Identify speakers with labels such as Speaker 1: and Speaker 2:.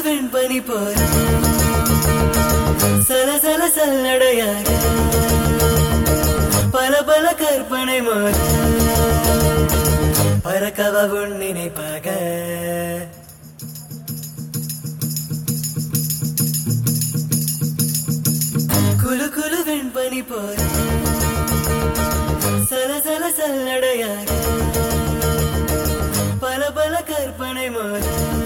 Speaker 1: வெண்பனி போல சலசல சல்லடையாக பல பல கற்பனை மோத பறக்கவா உன் நினைப்பாக குழு குழு வெண்பனி போல சலசல சல்லடையாக பல பல கற்பனை மோத